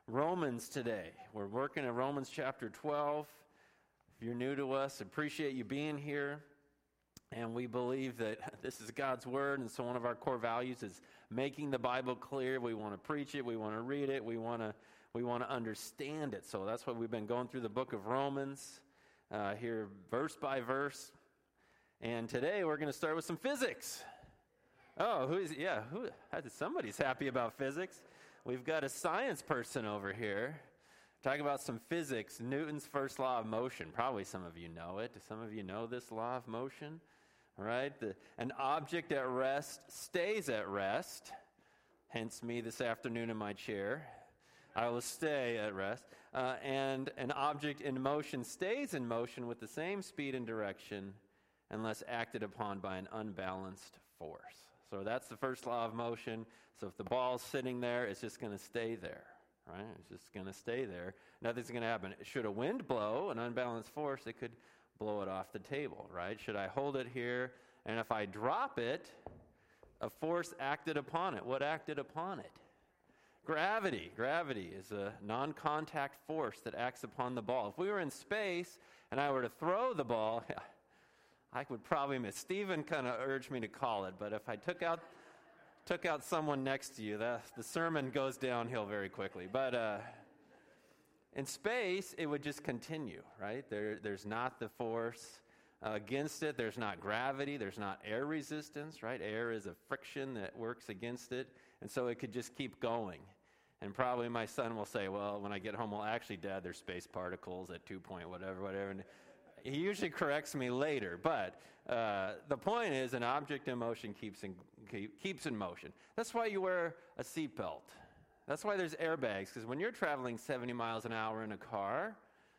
Romans today. We're working at Romans chapter 12. If you're new to us, appreciate you being here. And we believe that this is God's Word, and so one of our core values is making the Bible clear. We want to preach it, we want to read it, we want to understand it. So that's why we've been going through the book of Romans here verse by verse. And today we're going to start with some physics. Oh, somebody's happy about physics. We've got a science person over here talking about some physics, Newton's first law of motion. Probably some of you know it. Do some of you know this law of motion? All right, an object at rest stays at rest, hence me this afternoon in my chair. I will stay at rest. And an object in motion stays in motion with the same speed and direction unless acted upon by an unbalanced force. So that's the first law of motion. So if the ball's sitting there, it's just going to stay there, right? It's just going to stay there. Nothing's going to happen. Should a wind blow, an unbalanced force, it could blow it off the table, right? Should I hold it here, and if I drop it, a force acted upon it. What acted upon it? Gravity. Gravity is a non-contact force that acts upon the ball. If we were in space and I were to throw the ball, I would probably miss. Stephen kind of urged me to call it, but if I took out someone next to you, the sermon goes downhill very quickly. But in space, it would just continue, right? There's not the force against it. There's not gravity. There's not air resistance, right? Air is a friction that works against it, and so it could just keep going. And probably my son will say, well, when I get home, well, actually, Dad, there's space particles at 2 point whatever. And he usually corrects me later, but the point is an object in motion keeps in motion. That's why you wear a seatbelt. That's why there's airbags, because when you're traveling 70 miles an hour in a car,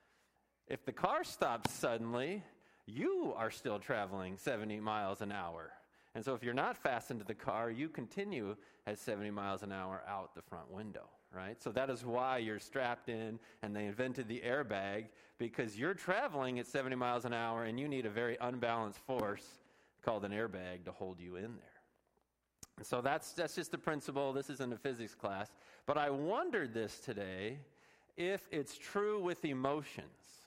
if the car stops suddenly, you are still traveling 70 miles an hour. And so if you're not fastened to the car, you continue at 70 miles an hour out the front window, right? So that is why you're strapped in, and they invented the airbag, because you're traveling at 70 miles an hour, and you need a very unbalanced force called an airbag to hold you in there. And so that's just the principle. This isn't a physics class. But I wondered this today, if it's true with emotions.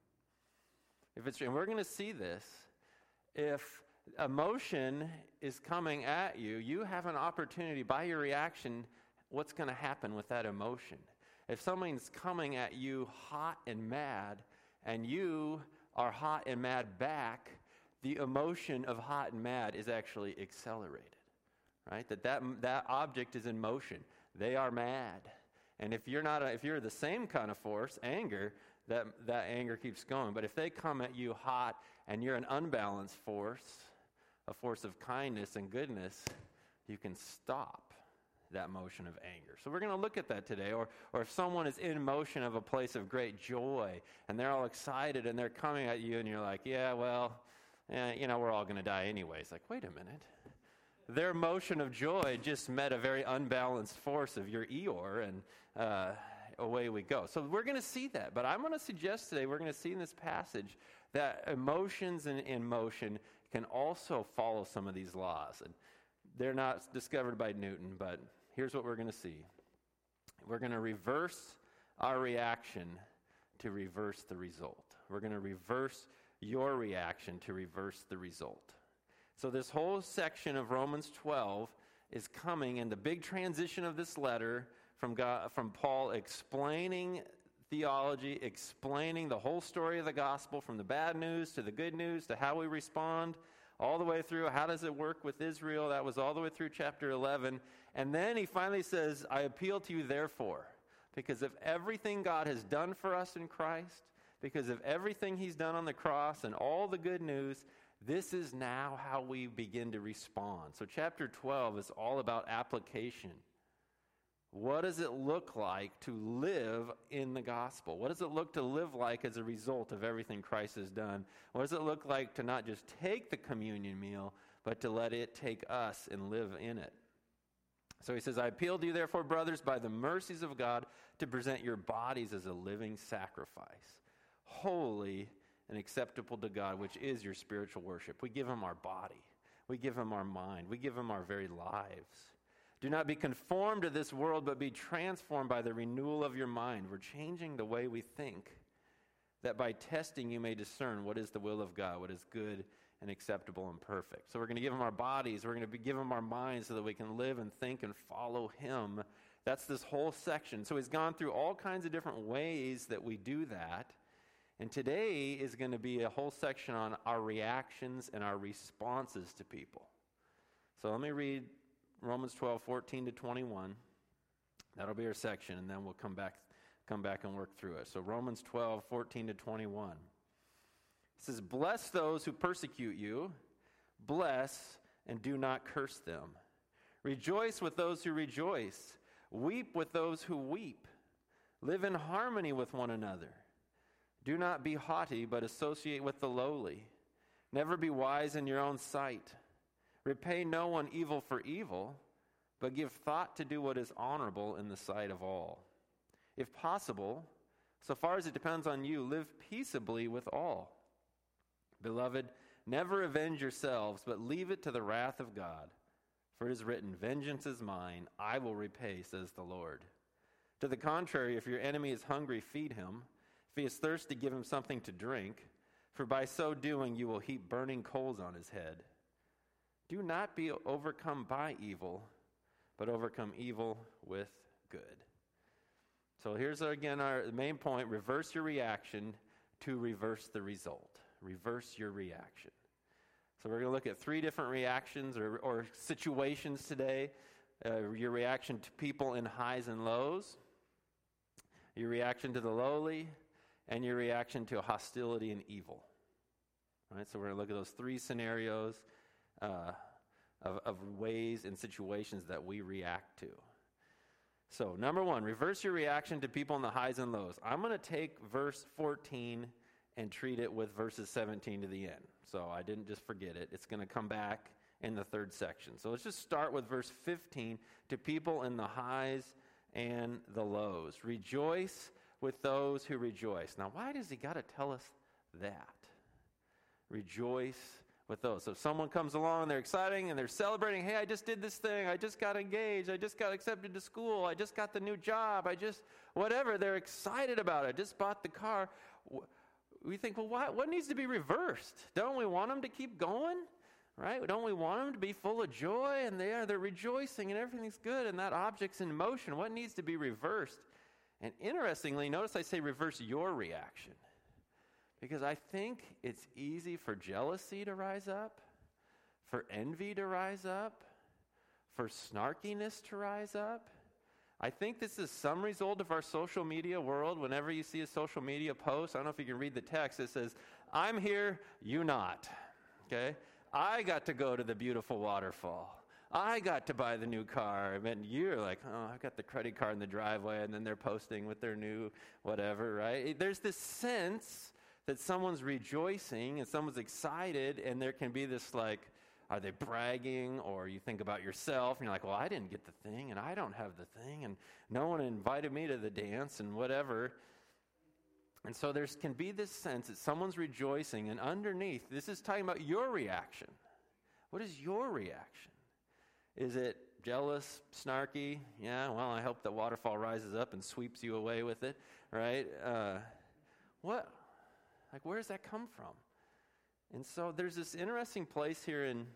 And we're going to see this. If emotion is coming at you, you have an opportunity by your reaction, what's going to happen with that emotion. If something's coming at you hot and mad, and you are hot and mad back, the emotion of hot and mad is actually accelerated, right? That object is in motion. They are mad. And if you're the same kind of force, anger, that anger keeps going. But if they come at you hot and you're an unbalanced force, a force of kindness and goodness, you can stop that motion of anger. So we're going to look at that today. Or if someone is in motion of a place of great joy, and they're all excited, and they're coming at you, and you're like, we're all going to die anyway. It's like, wait a minute. Their motion of joy just met a very unbalanced force of your Eeyore, and away we go. So we're going to see that. But I'm going to suggest today, we're going to see in this passage that emotions in motion can also follow some of these laws. And they're not discovered by Newton, but here's what we're going to see. We're going to reverse our reaction to reverse the result. We're going to reverse your reaction to reverse the result. So this whole section of Romans 12 is coming, and the big transition of this letter from Paul explaining theology, explaining the whole story of the gospel, from the bad news to the good news to how we respond, all the way through how does it work with Israel. That was all the way through chapter 11. And then he finally says, I appeal to you therefore, because of everything God has done for us in Christ, because of everything he's done on the cross and all the good news, this is now how we begin to respond. So chapter 12 is all about application. What does it look like to live in the gospel? What does it look to live like as a result of everything Christ has done? What does it look like to not just take the communion meal, but to let it take us and live in it? So he says, I appeal to you, therefore, brothers, by the mercies of God, to present your bodies as a living sacrifice, holy and acceptable to God, which is your spiritual worship. We give him our body. We give him our mind. We give him our very lives. Do not be conformed to this world, but be transformed by the renewal of your mind. We're changing the way we think, that by testing you may discern what is the will of God, what is good and acceptable and perfect. So we're going to give him our bodies. We're going to give him our minds so that we can live and think and follow him. That's this whole section. So he's gone through all kinds of different ways that we do that. And today is going to be a whole section on our reactions and our responses to people. So let me read Romans 12, 14 to 21. That'll be our section, and then we'll come back and work through it. So Romans 12, 14 to 21. It says, bless those who persecute you. Bless and do not curse them. Rejoice with those who rejoice. Weep with those who weep. Live in harmony with one another. Do not be haughty, but associate with the lowly. Never be wise in your own sight. Repay no one evil for evil, but give thought to do what is honorable in the sight of all. If possible, so far as it depends on you, live peaceably with all. Beloved, never avenge yourselves, but leave it to the wrath of God. For it is written, vengeance is mine, I will repay, says the Lord. To the contrary, if your enemy is hungry, feed him. If he is thirsty, give him something to drink. For by so doing, you will heap burning coals on his head. Do not be overcome by evil, but overcome evil with good. So here's again our main point. Reverse your reaction to reverse the result. Reverse your reaction. So we're going to look at 3 different reactions or situations today. Your reaction to people in highs and lows, your reaction to the lowly, and your reaction to hostility and evil. All right, so we're going to look at those 3 scenarios of ways and situations that we react to. So, number 1, reverse your reaction to people in the highs and lows. I'm going to take verse 14 and treat it with verses 17 to the end. So I didn't just forget it. It's going to come back in the 3rd section. So let's just start with verse 15, to people in the highs and the lows. Rejoice with those who rejoice. Now, why does he got to tell us that? Rejoice with those. So if someone comes along and they're exciting and they're celebrating, hey, I just did this thing, I just got engaged, I just got accepted to school, I just got the new job, whatever, they're excited about it, I just bought the car. We think, well, what needs to be reversed? Don't we want them to keep going? Right? Don't we want them to be full of joy? And they're rejoicing and everything's good and that object's in motion. What needs to be reversed? And interestingly, notice I say reverse your reaction. Because I think it's easy for jealousy to rise up, for envy to rise up, for snarkiness to rise up. I think this is some result of our social media world. Whenever you see a social media post, I don't know if you can read the text, it says, I'm here, you not. Okay? I got to go to the beautiful waterfall. I got to buy the new car. And then you're like, oh, I've got the credit card in the driveway, and then they're posting with their new whatever, right? There's this sense that someone's rejoicing and someone's excited, and there can be this like, are they bragging? Or you think about yourself, and you're like, well, I didn't get the thing, and I don't have the thing, and no one invited me to the dance, and whatever. And so there can be this sense that someone's rejoicing, and underneath, this is talking about your reaction. What is your reaction? Is it jealous, snarky? Yeah, well, I hope the waterfall rises up and sweeps you away with it, right? What? Like, where does that come from? And so there's this interesting place here in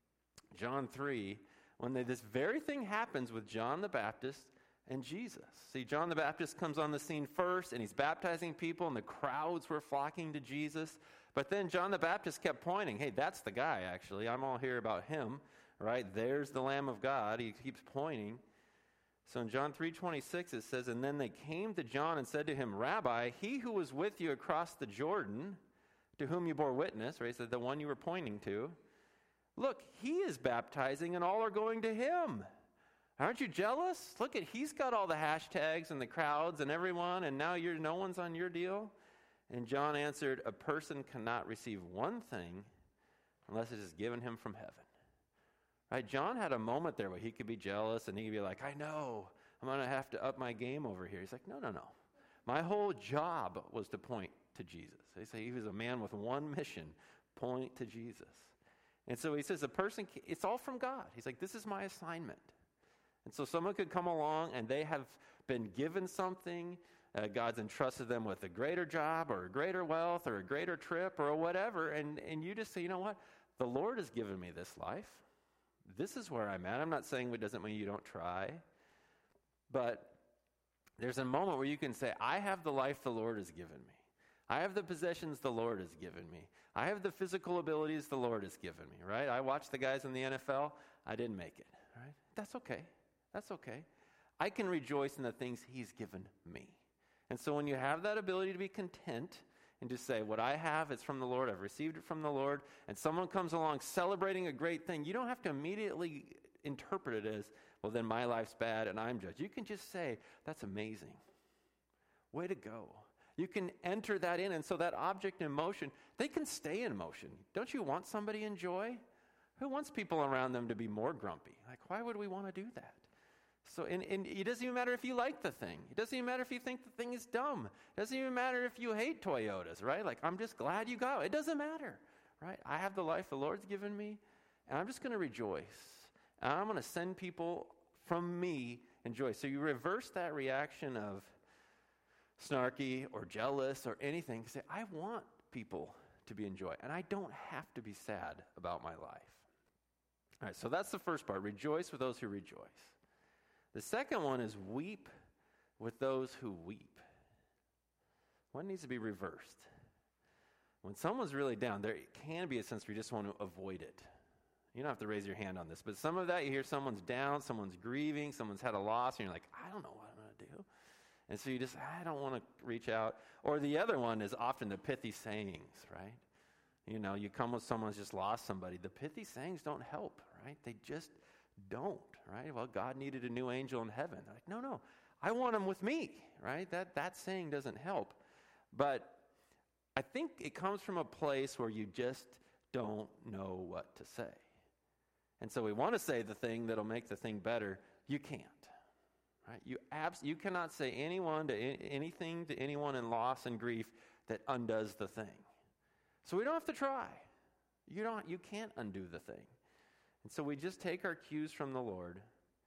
John 3 when this very thing happens with John the Baptist and Jesus. See, John the Baptist comes on the scene first, and he's baptizing people, and the crowds were flocking to Jesus. But then John the Baptist kept pointing, hey, that's the guy, actually. I'm all here about him, right? There's the Lamb of God. He keeps pointing. So in John 3:26 it says, and then they came to John and said to him, Rabbi, he who was with you across the Jordan, to whom you bore witness, right? So the one you were pointing to, look, he is baptizing and all are going to him. Aren't you jealous? Look he's got all the hashtags and the crowds and everyone, and now no one's on your deal. And John answered, a person cannot receive one thing unless it is given him from heaven. Right? John had a moment there where he could be jealous and he could be like, I know, I'm going to have to up my game over here. He's like, no. My whole job was to point to Jesus. They say he was a man with one mission, point to Jesus. And so he says, it's all from God. He's like, this is my assignment. And so someone could come along and they have been given something. God's entrusted them with a greater job or a greater wealth or a greater trip or whatever. And you just say, you know what? The Lord has given me this life. This is where I'm at. I'm not saying it doesn't mean you don't try. But there's a moment where you can say, I have the life the Lord has given me. I have the possessions the Lord has given me. I have the physical abilities the Lord has given me, right? I watch the guys in the NFL. I didn't make it, right? That's okay. That's okay. I can rejoice in the things he's given me. And so when you have that ability to be content and to say, what I have is from the Lord, I've received it from the Lord, and someone comes along celebrating a great thing, you don't have to immediately interpret it as, well, then my life's bad and I'm judged. You can just say, that's amazing. Way to go. You can enter that in, and so that object in motion, they can stay in motion. Don't you want somebody in joy? Who wants people around them to be more grumpy? Like, why would we want to do that? So, and it doesn't even matter if you like the thing. It doesn't even matter if you think the thing is dumb. It doesn't even matter if you hate Toyotas, right? Like, I'm just glad you got it. It doesn't matter, right? I have the life the Lord's given me, and I'm just going to rejoice. And I'm going to send people from me in joy. So you reverse that reaction of snarky or jealous or anything. Say, I want people to be in joy, and I don't have to be sad about my life. All right, so that's the first part. Rejoice with those who rejoice. The second one is weep with those who weep. What needs to be reversed? When someone's really down, there can be a sense where you just want to avoid it. You don't have to raise your hand on this, but some of that, you hear someone's down, someone's grieving, someone's had a loss, and you're like, I don't know what I'm going to do. And so you just, I don't want to reach out. Or the other one is often the pithy sayings, right? You know, you come with someone who's just lost somebody. The pithy sayings don't help, right? They just don't, right? Well, God needed a new angel in heaven. They're like, no, I want him with me, right? That saying doesn't help. But I think it comes from a place where you just don't know what to say. And so we want to say the thing that'll make the thing better. You can't, right? You cannot say anything to anyone in loss and grief that undoes the thing. So we don't have to try. You can't undo the thing. And so we just take our cues from the Lord.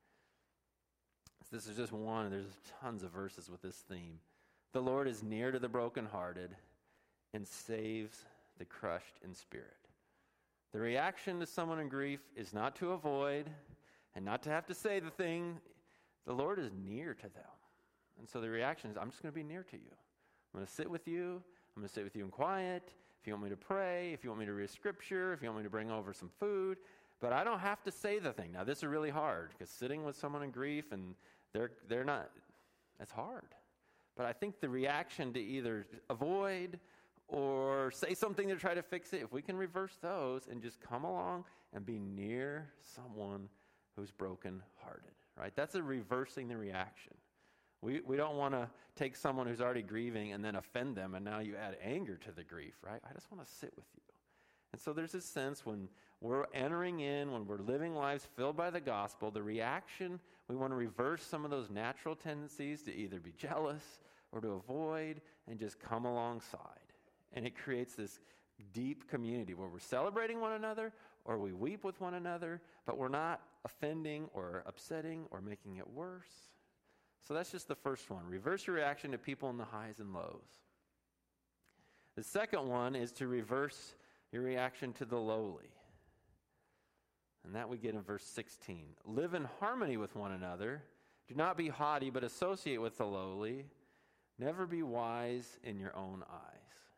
This is just one. There's tons of verses with this theme. The Lord is near to the brokenhearted and saves the crushed in spirit. The reaction to someone in grief is not to avoid and not to have to say the thing. The Lord is near to them. And so the reaction is, I'm just going to be near to you. I'm going to sit with you. I'm going to sit with you in quiet. If you want me to pray, if you want me to read scripture, if you want me to bring over some food. But I don't have to say the thing. Now, this is really hard because sitting with someone in grief and they're not, it's hard. But I think the reaction to either avoid or say something to try to fix it, if we can reverse those and just come along and be near someone who's brokenhearted, right? That's a reversing the reaction. We don't want to take someone who's already grieving and then offend them, and now you add anger to the grief, right? I just want to sit with you. And so there's this sense when we're entering in, when we're living lives filled by the gospel, the reaction, we want to reverse some of those natural tendencies to either be jealous or to avoid and just come alongside. And it creates this deep community where we're celebrating one another or we weep with one another, but we're not offending or upsetting or making it worse. So that's just the first one. Reverse your reaction to people in the highs and lows. The second one is to reverse your reaction to the lowly. And that we get in verse 16. Live in harmony with one another. Do not be haughty, but associate with the lowly. Never be wise in your own eyes.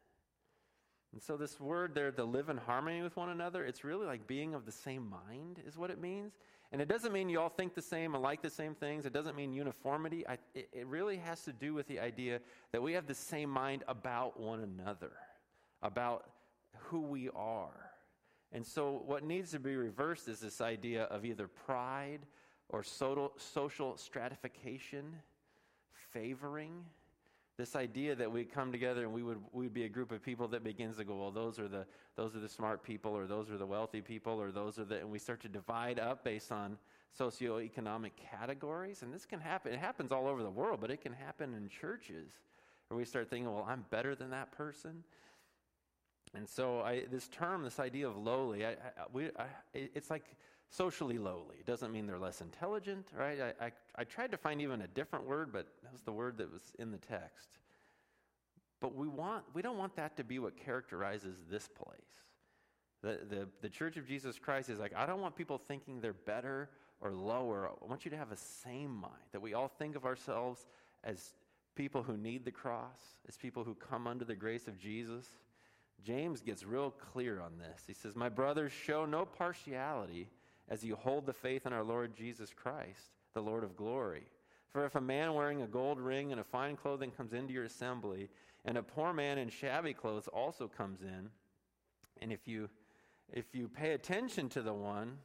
And so this word there, to live in harmony with one another, it's really like being of the same mind is what it means. And it doesn't mean you all think the same and like the same things. It doesn't mean uniformity. It really has to do with the idea that we have the same mind about one another, about who we are. And so what needs to be reversed is this idea of either pride or social stratification, favoring. This idea that we come together and we'd be a group of people that begins to go, well, those are the smart people, or those are the wealthy people, or and we start to divide up based on socioeconomic categories. And this can happen. It happens all over the world, but it can happen in churches where we start thinking, well, I'm better than that person. And so this idea of lowly, it's like socially lowly. It doesn't mean they're less intelligent, right? I tried to find even a different word, but that was the word that was in the text. But we don't want that to be what characterizes this place. The Church of Jesus Christ is like, I don't want people thinking they're better or lower. I want you to have a same mind, that we all think of ourselves as people who need the cross, as people who come under the grace of Jesus. James gets real clear on this. He says, my brothers, show no partiality as you hold the faith in our Lord Jesus Christ, the Lord of glory. For if a man wearing a gold ring and a fine clothing comes into your assembly, and a poor man in shabby clothes also comes in, and if you pay attention to the one,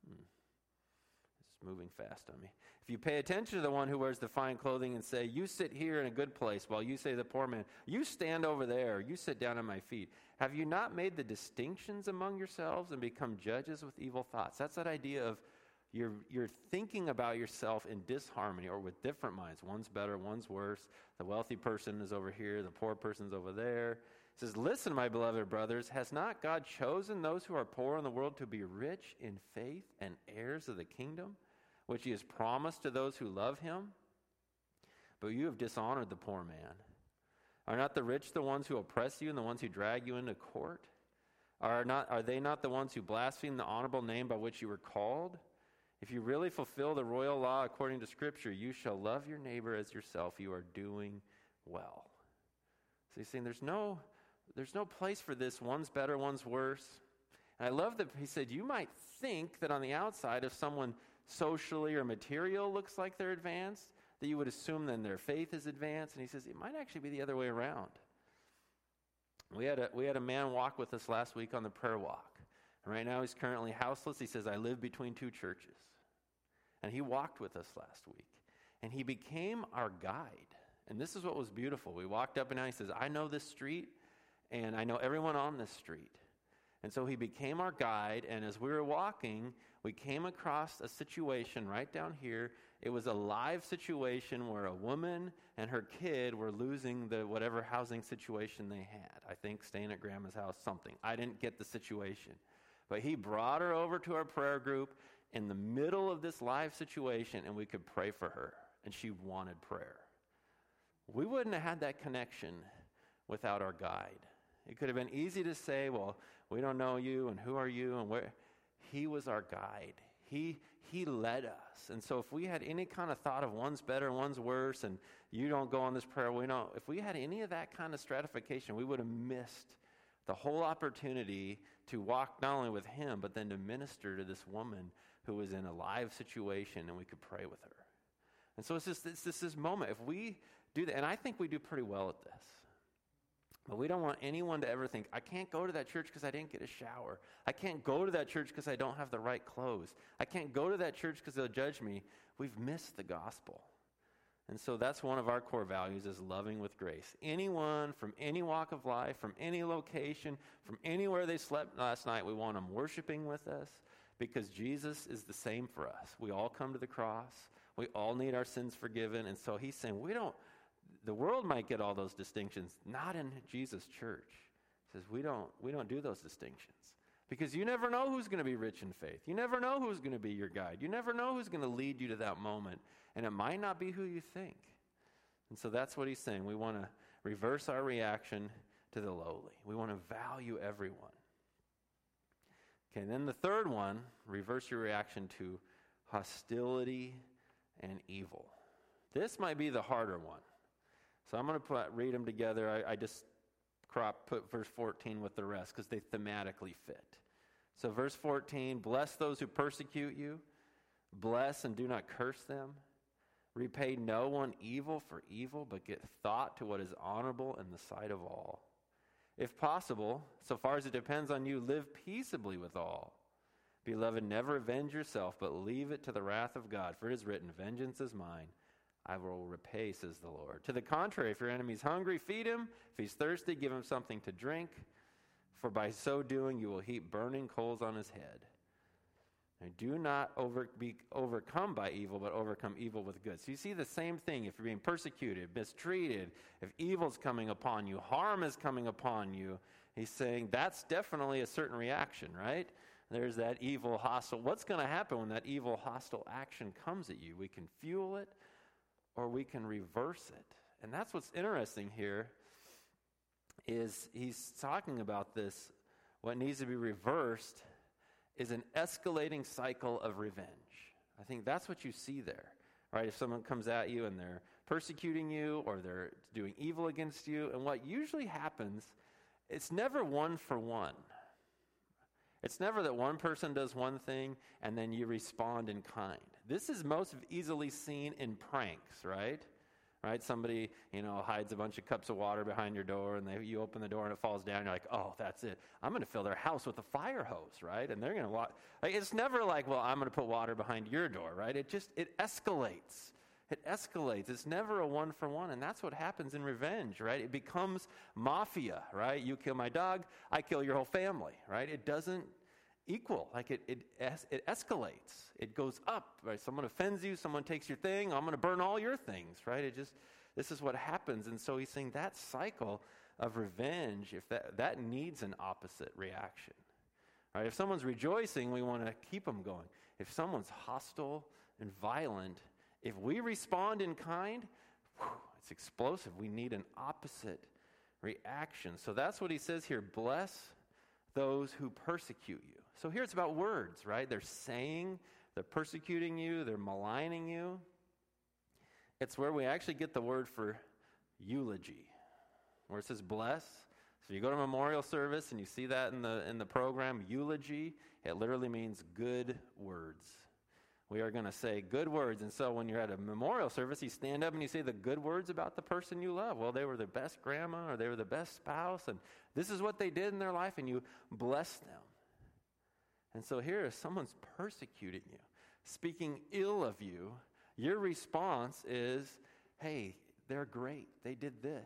it's moving fast on me. If you pay attention to the one who wears the fine clothing and say, you sit here in a good place, while you say to the poor man, you stand over there, you sit down at my feet. Have you not made the distinctions among yourselves and become judges with evil thoughts? That's that idea of you're thinking about yourself in disharmony or with different minds. One's better, one's worse. The wealthy person is over here, the poor person's over there. It says, listen, my beloved brothers, has not God chosen those who are poor in the world to be rich in faith and heirs of the kingdom, which he has promised to those who love him? But you have dishonored the poor man. Are not the rich the ones who oppress you and the ones who drag you into court? Are they not the ones who blaspheme the honorable name by which you were called? If you really fulfill the royal law according to Scripture, you shall love your neighbor as yourself. You are doing well. So he's saying there's no place for this. One's better, one's worse. And I love that he said you might think that on the outside, if someone socially or material looks like they're advanced, that you would assume then their faith is advanced. And he says it might actually be the other way around. We had a man walk with us last week on the prayer walk. And right now he's currently houseless. He says, I live between two churches. And he walked with us last week. And he became our guide. And this is what was beautiful. We walked up and down. He says, I know this street, and I know everyone on this street. And so he became our guide. And as we were walking, we came across a situation right down here. It was a live situation where a woman and her kid were losing the whatever housing situation they had. I think staying at grandma's house, something. I didn't get the situation. But he brought her over to our prayer group in the middle of this live situation, and we could pray for her. And she wanted prayer. We wouldn't have had that connection without our guide. It could have been easy to say, well, we don't know you, and who are you, and where. He was our guide. He led us. And so if we had any kind of thought of one's better, one's worse, and you don't go on this prayer, if we had any of that kind of stratification, we would have missed the whole opportunity to walk not only with him, but then to minister to this woman who was in a live situation, and we could pray with her. And so it's this moment. If we do that, and I think we do pretty well at this, but we don't want anyone to ever think, I can't go to that church because I didn't get a shower. I can't go to that church because I don't have the right clothes. I can't go to that church because they'll judge me. We've missed the gospel. And so that's one of our core values, is loving with grace. Anyone from any walk of life, from any location, from anywhere they slept last night, we want them worshiping with us because Jesus is the same for us. We all come to the cross. We all need our sins forgiven. And so he's saying the world might get all those distinctions, not in Jesus' church. He says we don't do those distinctions. Because you never know who's going to be rich in faith. You never know who's going to be your guide. You never know who's going to lead you to that moment. And it might not be who you think. And so that's what he's saying. We want to reverse our reaction to the lowly. We want to value everyone. Okay, and then the third one, reverse your reaction to hostility and evil. This might be the harder one. So I'm going to read them together. I just put verse 14 with the rest because they thematically fit. So verse 14, bless those who persecute you. Bless and do not curse them. Repay no one evil for evil, but give thought to what is honorable in the sight of all. If possible, so far as it depends on you, live peaceably with all. Beloved, never avenge yourself, but leave it to the wrath of God. For it is written, vengeance is mine. I will repay, says the Lord. To the contrary, if your enemy is hungry, feed him. If he's thirsty, give him something to drink. For by so doing, you will heap burning coals on his head. And do not be overcome by evil, but overcome evil with good. So you see the same thing. If you're being persecuted, mistreated, if evil's coming upon you, harm is coming upon you, he's saying that's definitely a certain reaction, right? there's that evil, hostile. What's going to happen when that evil, hostile action comes at you? We can fuel it or we can reverse it. And that's what's interesting here is he's talking about this. What needs to be reversed is an escalating cycle of revenge. I think that's what you see there, right? If someone comes at you and they're persecuting you or they're doing evil against you, and what usually happens, it's never one for one. It's never that one person does one thing and then you respond in kind. This is most easily seen in pranks, right? Right? Somebody, hides a bunch of cups of water behind your door, and you open the door and it falls down. You're like, oh, that's it. I'm going to fill their house with a fire hose, right? And they're going to walk. It's never like, well, I'm going to put water behind your door, right? It escalates. It escalates. It's never a one-for-one, and that's what happens in revenge, right? It becomes mafia, right? You kill my dog, I kill your whole family, right? It doesn't equal. It escalates. It goes up, right? Someone offends you, someone takes your thing, I'm going to burn all your things, right? This is what happens. And so he's saying that cycle of revenge, if that needs an opposite reaction, right? If someone's rejoicing, we want to keep them going. If someone's hostile and violent, if we respond in kind, it's explosive. We need an opposite reaction. So that's what he says here. Bless those who persecute you. So here it's about words, right? They're persecuting you, they're maligning you. It's where we actually get the word for eulogy, where it says bless. So you go to a memorial service and you see that in the program, eulogy. It literally means good words. We are going to say good words. And so when you're at a memorial service, you stand up and you say the good words about the person you love. Well, they were the best grandma or they were the best spouse, and this is what they did in their life, and you bless them. And so here, if someone's persecuting you, speaking ill of you, your response is, hey, they're great. They did this.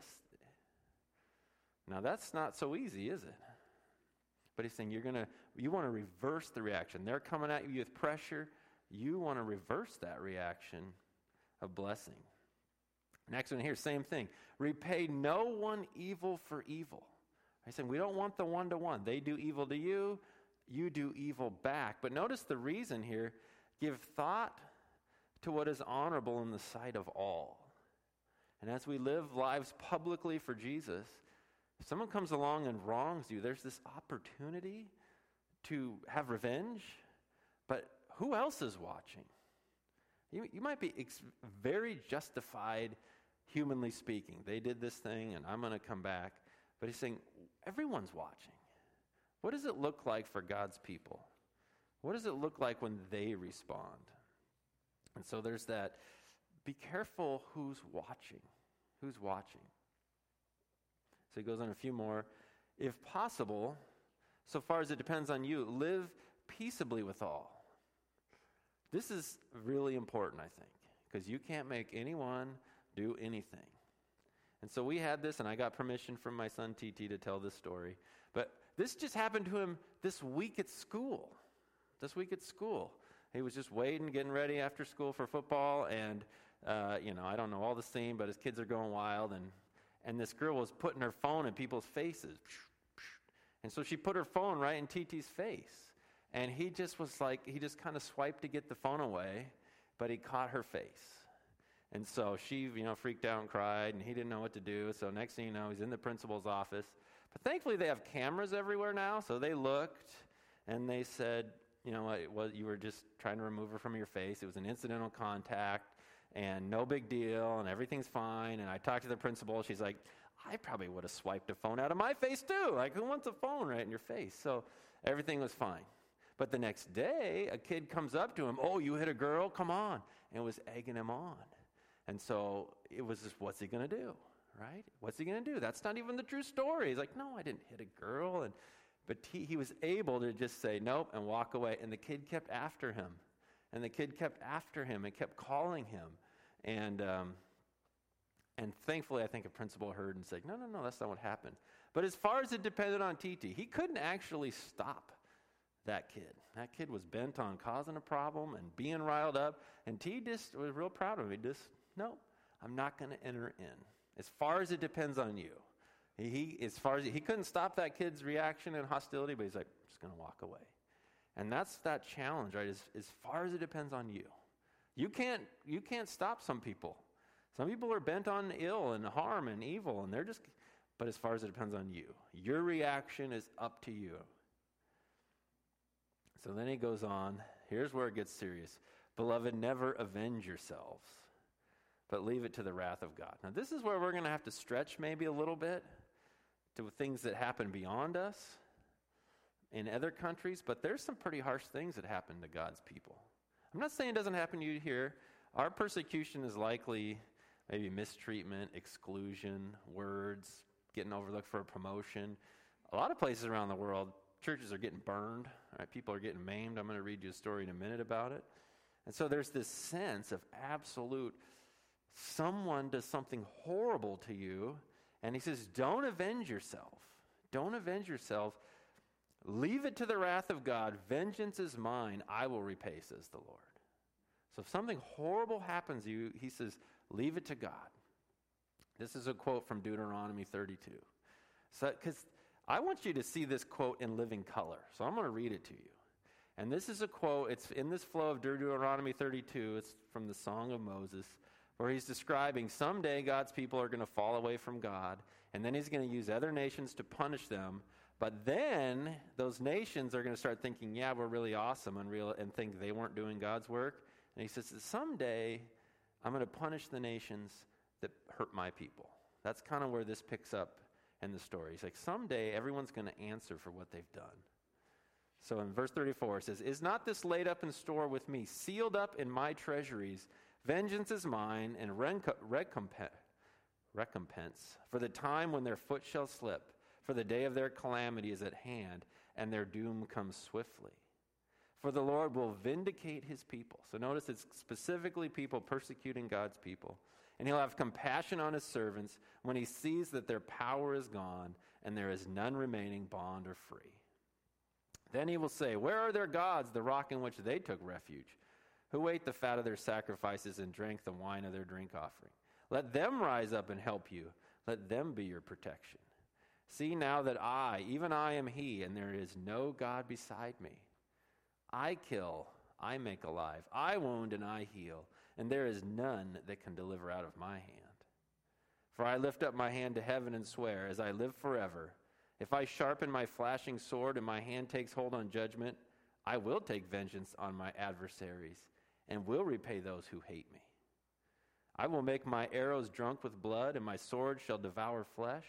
Now, that's not so easy, is it? But he's saying you want to reverse the reaction. They're coming at you with pressure. You want to reverse that reaction of blessing. Next one here, same thing. Repay no one evil for evil. He's saying we don't want the one-to-one. They do evil to you, you do evil back. But notice the reason here. Give thought to what is honorable in the sight of all. And as we live lives publicly for Jesus, if someone comes along and wrongs you, there's this opportunity to have revenge, but who else is watching? You might be very justified, humanly speaking. They did this thing, and I'm going to come back. But he's saying, everyone's watching. What does it look like for God's people? What does it look like when they respond? And so there's that, be careful who's watching. Who's watching? So he goes on a few more. If possible, so far as it depends on you, live peaceably with all. This is really important, I think, because you can't make anyone do anything. And so we had this, and I got permission from my son TT to tell this story. But this just happened to him this week at school. He was just waiting, getting ready after school for football, and, I don't know all the scene, but his kids are going wild, and this girl was putting her phone in people's faces. And so she put her phone right in TT's face. And he just kind of swiped to get the phone away, but he caught her face. And so she, freaked out and cried, and he didn't know what to do. So next thing you know, he's in the principal's office. But thankfully, they have cameras everywhere now. So they looked, and they said, you were just trying to remove her from your face. It was an incidental contact, and no big deal, and everything's fine. And I talked to the principal. She's like, I probably would have swiped a phone out of my face, too. Like, who wants a phone right in your face? So everything was fine. But the next day, a kid comes up to him, oh, you hit a girl? Come on. And was egging him on. And so it was just, what's he going to do, right? What's he going to do? That's not even the true story. He's like, no, I didn't hit a girl. But he was able to just say nope and walk away. And the kid kept after him. And kept calling him. And thankfully, I think a principal heard and said, no, that's not what happened. But as far as it depended on TT, he couldn't actually stop that kid. That kid was bent on causing a problem and being riled up, and T just was real proud of him. No, I'm not going to enter in. As far as it depends on you. He couldn't stop that kid's reaction and hostility, but he's like, I'm just going to walk away. And that's that challenge, right? As far as it depends on you. You can't stop some people. Some people are bent on ill and harm and evil, and but as far as it depends on you. Your reaction is up to you. So then he goes on. Here's where it gets serious. Beloved, never avenge yourselves, but leave it to the wrath of God. Now, this is where we're going to have to stretch maybe a little bit to things that happen beyond us in other countries, but there's some pretty harsh things that happen to God's people. I'm not saying it doesn't happen to you here. Our persecution is likely maybe mistreatment, exclusion, words, getting overlooked for a promotion. A lot of places around the world, churches are getting burned. Right? People are getting maimed. I'm going to read you a story in a minute about it. And so there's this sense of absolute, someone does something horrible to you, and he says, don't avenge yourself. Don't avenge yourself. Leave it to the wrath of God. Vengeance is mine. I will repay, says the Lord. So if something horrible happens to you, he says, leave it to God. This is a quote from Deuteronomy 32. So, because I want you to see this quote in living color. So I'm going to read it to you. And this is a quote. It's in this flow of Deuteronomy 32. It's from the Song of Moses, where he's describing someday God's people are going to fall away from God, and then he's going to use other nations to punish them. But then those nations are going to start thinking, yeah, we're really awesome and think they weren't doing God's work. And he says, someday I'm going to punish the nations that hurt my people. That's kind of where this picks up in the story. He's like, someday everyone's going to answer for what they've done. So in verse 34 it says, is not this laid up in store with me, sealed up in my treasuries? Vengeance is mine, and recompense for the time when their foot shall slip. For the day of their calamity is at hand, and their doom comes swiftly. For the Lord will vindicate his people. So notice it's specifically people persecuting God's people. And he'll have compassion on his servants when he sees that their power is gone, and there is none remaining bond or free. Then he will say, where are their gods, the rock in which they took refuge, who ate the fat of their sacrifices and drank the wine of their drink offering? Let them rise up and help you. Let them be your protection. See now that I, even I am he, and there is no God beside me. I kill, I make alive. I wound and I heal, and there is none that can deliver out of my hand. For I lift up my hand to heaven and swear, as I live forever, if I sharpen my flashing sword and my hand takes hold on judgment, I will take vengeance on my adversaries and will repay those who hate me. I will make my arrows drunk with blood, and my sword shall devour flesh.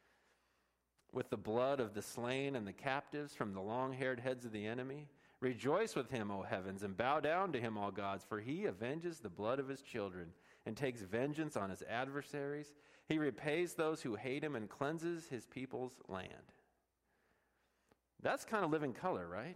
With the blood of the slain and the captives from the long-haired heads of the enemy. Rejoice with him, O heavens, and bow down to him, all gods, for he avenges the blood of his children and takes vengeance on his adversaries. He repays those who hate him and cleanses his people's land. That's kind of living color, right?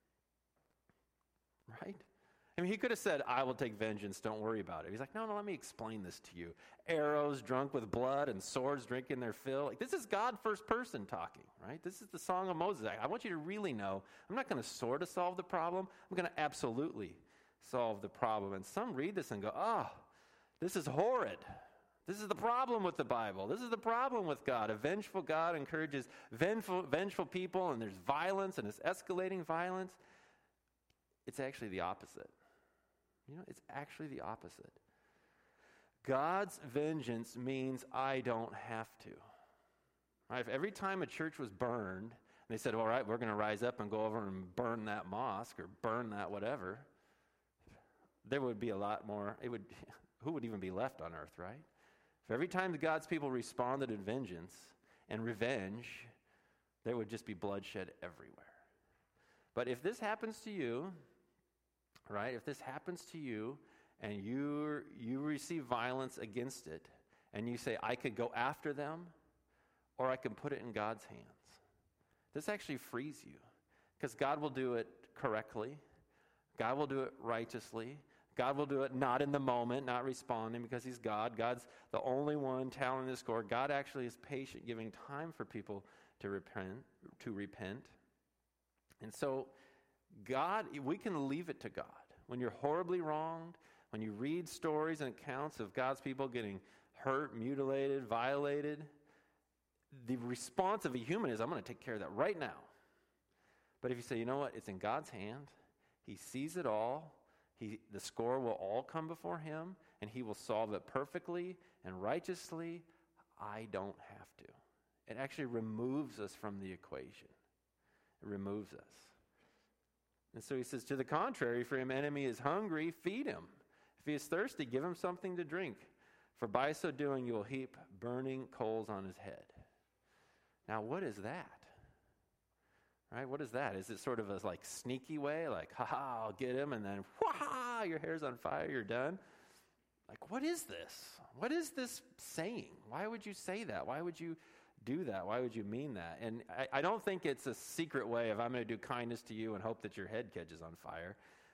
Right? I mean, he could have said, I will take vengeance, don't worry about it. He's like, no, let me explain this to you. Arrows drunk with blood and swords drinking their fill. Like, this is God first person talking, right? This is the Song of Moses. I want you to really know, I'm not going to sort of solve the problem. I'm going to absolutely solve the problem. And some read this and go, this is horrid. This is the problem with the Bible. This is the problem with God. A vengeful God encourages vengeful people, and there's violence, and it's escalating violence. It's actually the opposite. It's actually the opposite. God's vengeance means I don't have to. Right? If every time a church was burned, and they said, all right, we're going to rise up and go over and burn that mosque or burn that whatever, there would be a lot more. Who would even be left on earth, right? If every time God's people responded in vengeance and revenge, there would just be bloodshed everywhere. But if this happens to you, right? If this happens to you and you receive violence against it and you say, I could go after them or I can put it in God's hands. This actually frees you because God will do it correctly. God will do it righteously. God will do it not in the moment, not responding because he's God. God's the only one telling the score. God actually is patient, giving time for people to repent. And so God, we can leave it to God. When you're horribly wronged, when you read stories and accounts of God's people getting hurt, mutilated, violated, the response of a human is, I'm going to take care of that right now. But if you say, you know what, it's in God's hand, he sees it all, the score will all come before him, and he will solve it perfectly and righteously, I don't have to. It actually removes us from the equation. It removes us. And so he says, to the contrary, if your enemy is hungry, feed him. If he is thirsty, give him something to drink. For by so doing, you will heap burning coals on his head. Now, what is that? Right? What is that? Is it sort of a like sneaky way? Like, ha-ha, I'll get him, and then, wha-ha, your hair's on fire, you're done? Like, what is this? What is this saying? Why would you say that? Why would you do that? Why would you mean that? And I don't think it's a secret way of I'm going to do kindness to you and hope that your head catches on fire.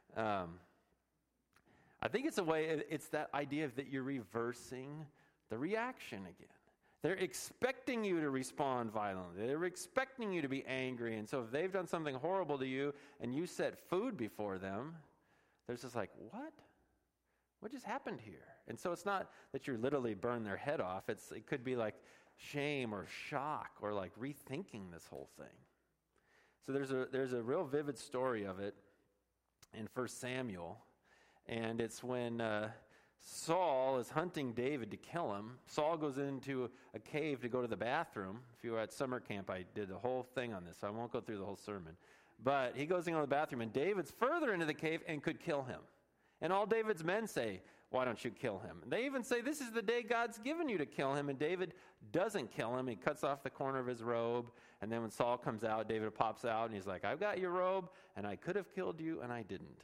I think it's a way, it's that idea that you're reversing the reaction again. They're expecting you to respond violently. They're expecting you to be angry. And so if they've done something horrible to you and you set food before them, they're just like, what? What just happened here? And so it's not that you literally burn their head off. It could be like shame or shock or like rethinking this whole thing. So there's a real vivid story of it in 1 Samuel. And it's when Saul is hunting David to kill him. Saul goes into a cave to go to the bathroom. If you were at summer camp, I did the whole thing on this, so I won't go through the whole sermon. But he goes into the bathroom, and David's further into the cave and could kill him. And all David's men say, why don't you kill him? And they even say, this is the day God's given you to kill him. And David doesn't kill him. He cuts off the corner of his robe. And then when Saul comes out, David pops out, and he's like, I've got your robe, and I could have killed you, and I didn't.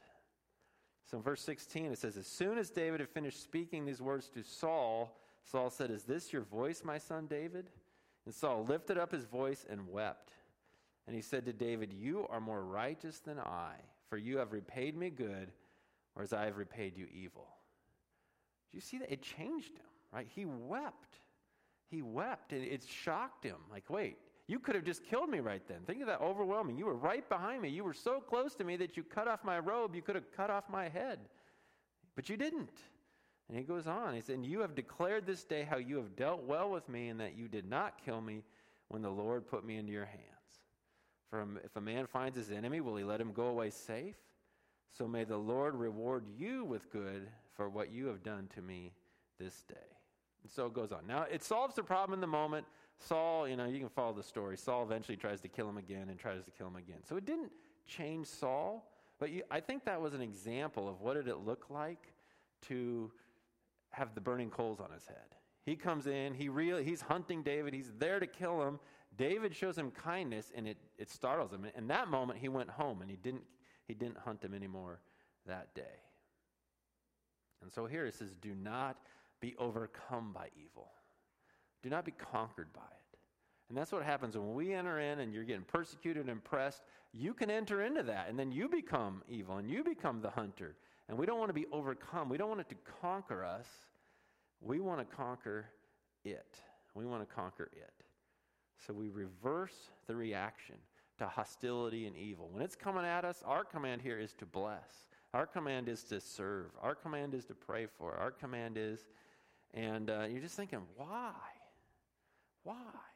So in verse 16, it says, as soon as David had finished speaking these words to Saul, Saul said, is this your voice, my son David? And Saul lifted up his voice and wept. And he said to David, you are more righteous than I, for you have repaid me good, whereas I have repaid you evil. Do you see that? It changed him, right? He wept. He wept. It shocked him. Like, wait, you could have just killed me right then. Think of that overwhelming. You were right behind me. You were so close to me that you cut off my robe. You could have cut off my head. But you didn't. And he goes on. He said, and you have declared this day how you have dealt well with me and that you did not kill me when the Lord put me into your hands. For if a man finds his enemy, will he let him go away safe? So may the Lord reward you with good for what you have done to me this day. And so it goes on. Now, it solves the problem in the moment. Saul, you can follow the story. Saul eventually tries to kill him again and tries to kill him again. So it didn't change Saul, but I think that was an example of what did it look like to have the burning coals on his head. He comes in, he's hunting David, he's there to kill him. David shows him kindness, and it startles him. In that moment, he went home, and he didn't hunt him anymore that day. And so here it says, do not be overcome by evil. Do not be conquered by it. And that's what happens when we enter in and you're getting persecuted and pressed. You can enter into that, and then you become evil, and you become the hunter. And we don't want to be overcome. We don't want it to conquer us. We want to conquer it. We want to conquer it. So we reverse the reaction to hostility and evil. When it's coming at us, our command here is to bless. Our command is to serve. Our command is to pray for. Our command is, and you're just thinking, why? Why?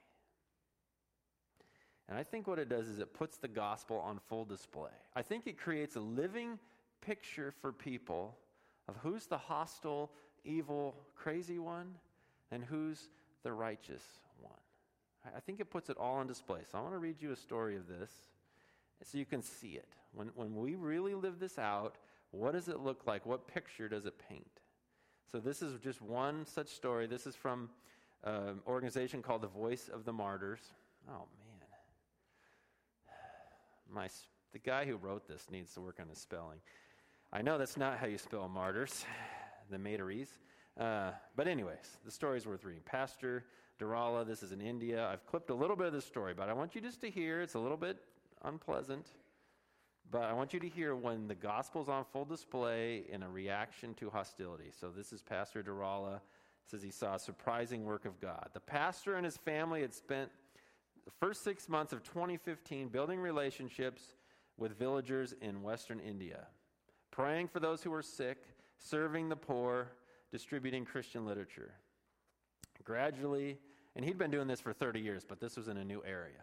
And I think what it does is it puts the gospel on full display. I think it creates a living picture for people of who's the hostile, evil, crazy one, and who's the righteous one. I think it puts it all on display. So I want to read you a story of this so you can see it. When we really live this out, what does it look like? What picture does it paint? So this is just one such story. This is from an organization called The Voice of the Martyrs. Oh, man. The guy who wrote this needs to work on his spelling. I know that's not how you spell martyrs, the Martyrs. But anyways, the story's worth reading. Pastor Durala, this is in India. I've clipped a little bit of the story, but I want you just to hear. It's a little bit unpleasant, but I want you to hear when the gospel's on full display in a reaction to hostility. So this is Pastor Durala. Says he saw a surprising work of God. The pastor and his family had spent the first 6 months of 2015 building relationships with villagers in Western India, praying for those who were sick, serving the poor, distributing Christian literature. Gradually, and he'd been doing this for 30 years, but this was in a new area.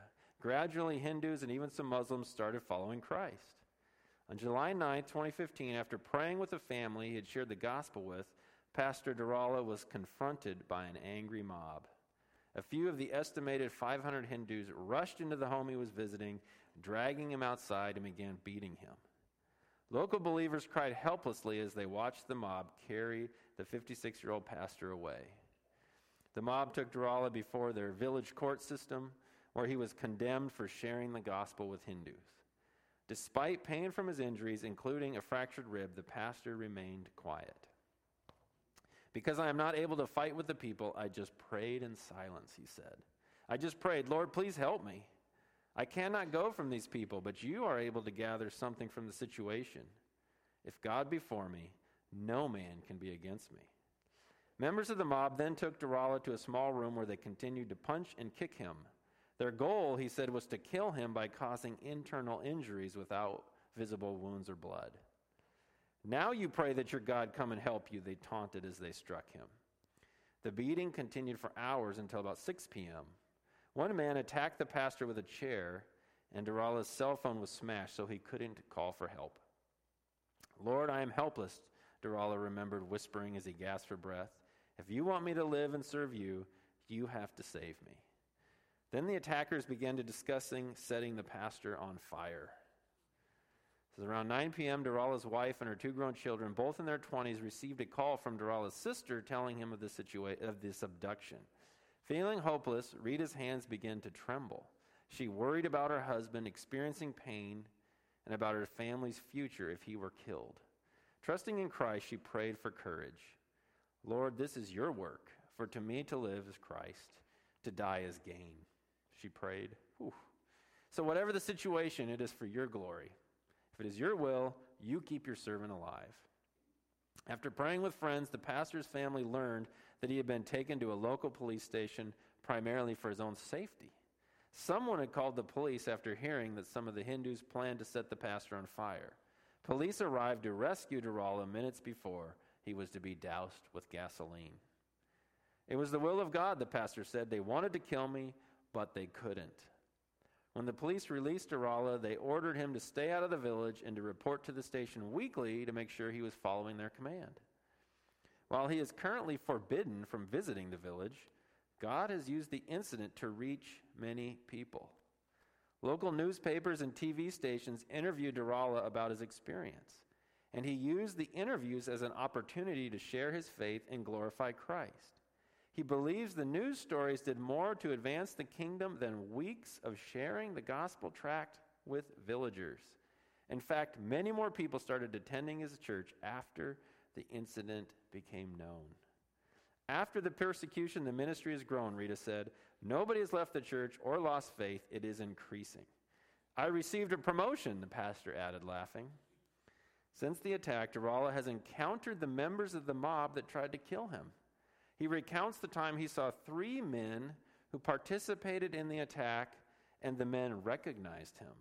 Gradually, Hindus and even some Muslims started following Christ. On July 9, 2015, after praying with a family he had shared the gospel with, Pastor Durala was confronted by an angry mob. A few of the estimated 500 Hindus rushed into the home he was visiting, dragging him outside and began beating him. Local believers cried helplessly as they watched the mob carry the 56-year-old pastor away. The mob took Durala before their village court system, where he was condemned for sharing the gospel with Hindus. Despite pain from his injuries, including a fractured rib, the pastor remained quiet. Because I am not able to fight with the people, I just prayed in silence, he said. I just prayed, Lord, please help me. I cannot go from these people, but you are able to gather something from the situation. If God be for me, no man can be against me. Members of the mob then took Durala to a small room where they continued to punch and kick him. Their goal, he said, was to kill him by causing internal injuries without visible wounds or blood. Now you pray that your God come and help you, they taunted as they struck him. The beating continued for hours until about 6 p.m. One man attacked the pastor with a chair, and Durala's cell phone was smashed so he couldn't call for help. Lord, I am helpless, Durala remembered whispering as he gasped for breath. If you want me to live and serve you, you have to save me. Then the attackers began to discussing setting the pastor on fire. So around 9 p.m., Durala's wife and her 2 grown children, both in their 20s, received a call from Durala's sister telling him of this abduction. Feeling hopeless, Rita's hands began to tremble. She worried about her husband experiencing pain and about her family's future if he were killed. Trusting in Christ, she prayed for courage. Lord, this is your work, for to me to live is Christ, to die is gain. She prayed. Whew. So whatever the situation, it is for your glory. If it is your will, you keep your servant alive. After praying with friends, the pastor's family learned that he had been taken to a local police station primarily for his own safety. Someone had called the police after hearing that some of the Hindus planned to set the pastor on fire. Police arrived to rescue Durala minutes before he was to be doused with gasoline. It was the will of God, the pastor said. They wanted to kill me, but they couldn't. When the police released Durala, they ordered him to stay out of the village and to report to the station weekly to make sure he was following their command. While he is currently forbidden from visiting the village, God has used the incident to reach many people. Local newspapers and TV stations interviewed Durala about his experience, and he used the interviews as an opportunity to share his faith and glorify Christ. He believes the news stories did more to advance the kingdom than weeks of sharing the gospel tract with villagers. In fact, many more people started attending his church after the incident became known. After the persecution, the ministry has grown, Rita said. Nobody has left the church or lost faith. It is increasing. I received a promotion, the pastor added, laughing. Since the attack, Durala has encountered the members of the mob that tried to kill him. He recounts the time he saw 3 men who participated in the attack, and the men recognized him.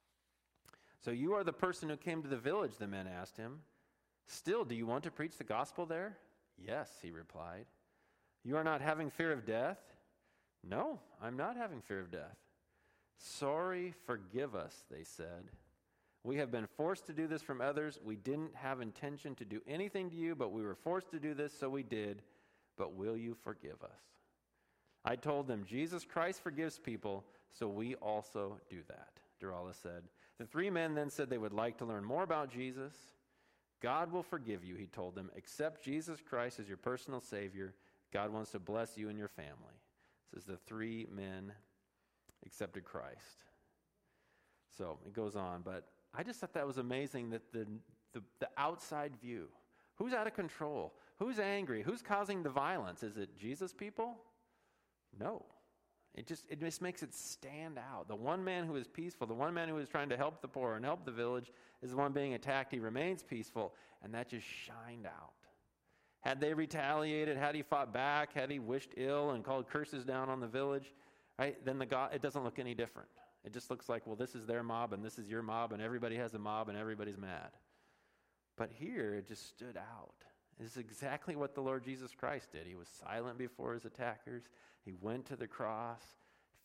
So you are the person who came to the village, the men asked him. Still, do you want to preach the gospel there? Yes, he replied. You are not having fear of death? No, I'm not having fear of death. Sorry, forgive us, they said. We have been forced to do this from others. We didn't have intention to do anything to you, but we were forced to do this, so we did. But will you forgive us? I told them, Jesus Christ forgives people, so we also do that, Durala said. The 3 men then said they would like to learn more about Jesus. God will forgive you, he told them. Accept Jesus Christ as your personal Savior. God wants to bless you and your family. It says the 3 men accepted Christ. So it goes on, but I just thought that was amazing that the outside view. Who's out of control? Who's angry? Who's causing the violence? Is it Jesus people? No. It just makes it stand out. The one man who is peaceful, the one man who is trying to help the poor and help the village is the one being attacked. He remains peaceful, and that just shined out. Had they retaliated, had he fought back, had he wished ill and called curses down on the village, right? Then it doesn't look any different. It just looks like, well, this is their mob and this is your mob and everybody has a mob and everybody's mad. But here it just stood out. This is exactly what the Lord Jesus Christ did. He was silent before his attackers. He went to the cross,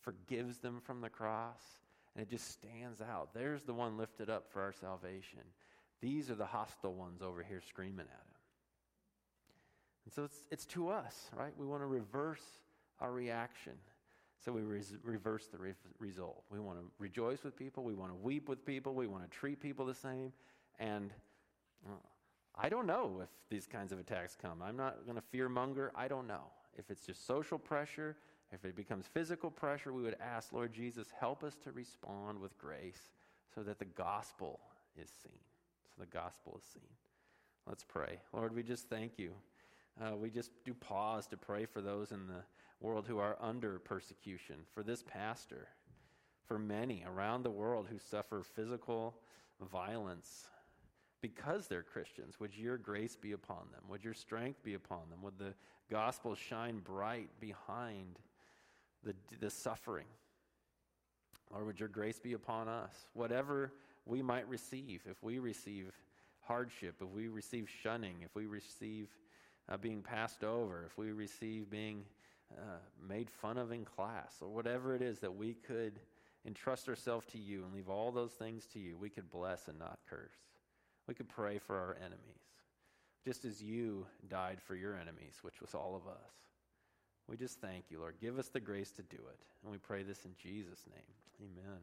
forgives them from the cross, and it just stands out. There's the one lifted up for our salvation. These are the hostile ones over here screaming at him. And so it's to us, right? We want to reverse our reaction. So we reverse the result. We want to rejoice with people. We want to weep with people. We want to treat people the same. And I don't know if these kinds of attacks come. I'm not going to fear-monger. I don't know. If it's just social pressure, if it becomes physical pressure, we would ask, Lord Jesus, help us to respond with grace so that the gospel is seen. So the gospel is seen. Let's pray. Lord, we just thank you. We just do pause to pray for those in the world who are under persecution, for this pastor, for many around the world who suffer physical violence because they're Christians. Would your grace be upon them? Would your strength be upon them? Would the gospel shine bright behind the suffering? Or would your grace be upon us? Whatever we might receive, if we receive hardship, if we receive shunning, if we receive being passed over, if we receive being made fun of in class, or whatever it is that we could entrust ourselves to you and leave all those things to you, we could bless and not curse. We could pray for our enemies, just as you died for your enemies, which was all of us. We just thank you, Lord. Give us the grace to do it. And we pray this in Jesus' name. Amen.